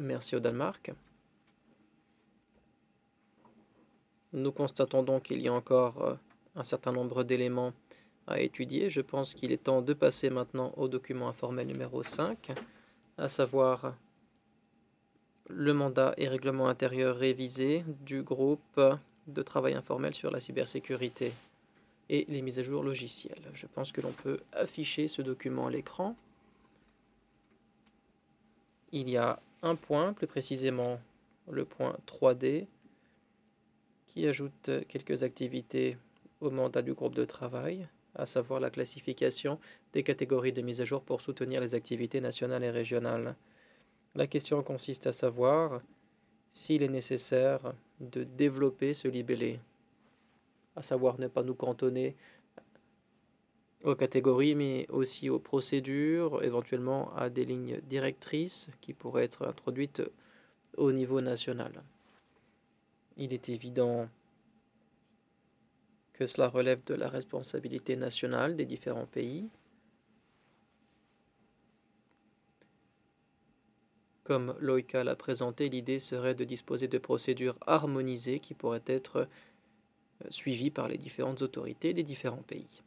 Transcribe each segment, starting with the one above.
Merci au Danemark. Nous constatons donc qu'il y a encore un certain nombre d'éléments à étudier. Je pense qu'il est temps de passer maintenant au document informel numéro 5, à savoir le mandat et règlement intérieur révisé du groupe de travail informel sur la cybersécurité et les mises à jour logicielles. Je pense que l'on peut afficher ce document à l'écran. Il y a un point, plus précisément le point 3D, qui ajoute quelques activités au mandat du groupe de travail, à savoir la classification des catégories de mise à jour pour soutenir les activités nationales et régionales. La question consiste à savoir s'il est nécessaire de développer ce libellé, à savoir ne pas nous cantonner aux catégories, mais aussi aux procédures, éventuellement à des lignes directrices qui pourraient être introduites au niveau national. Il est évident que cela relève de la responsabilité nationale des différents pays. Comme l'OICA l'a présenté, l'idée serait de disposer de procédures harmonisées qui pourraient être suivies par les différentes autorités des différents pays.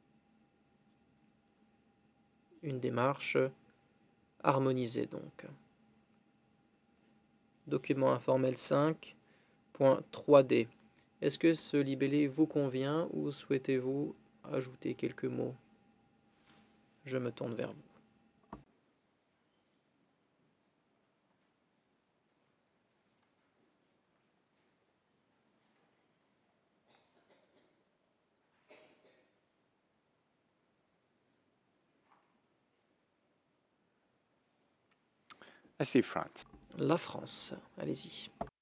Une démarche harmonisée donc. Document informel 5.3D. Est-ce que ce libellé vous convient ou souhaitez-vous ajouter quelques mots? Je me tourne vers vous. I see France. La France, allez-y.